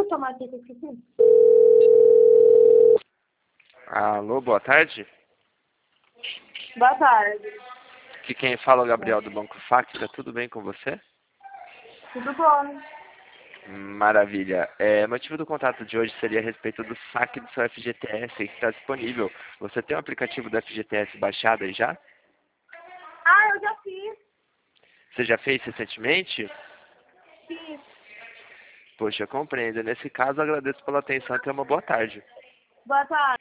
tomar aqui que eu esqueci? Alô, boa tarde. Boa tarde. Aqui quem fala é o Gabriel do Banco Factra. Tudo bem com você? Tudo bom? Maravilha. O motivo do contato de hoje seria a respeito do saque do seu FGTS que está disponível. Você tem o aplicativo do FGTS baixado aí já? Ah, eu já fiz. Você já fez recentemente? Fiz. Poxa, eu compreendo. Nesse caso, agradeço pela atenção e tenha uma boa tarde. Boa tarde.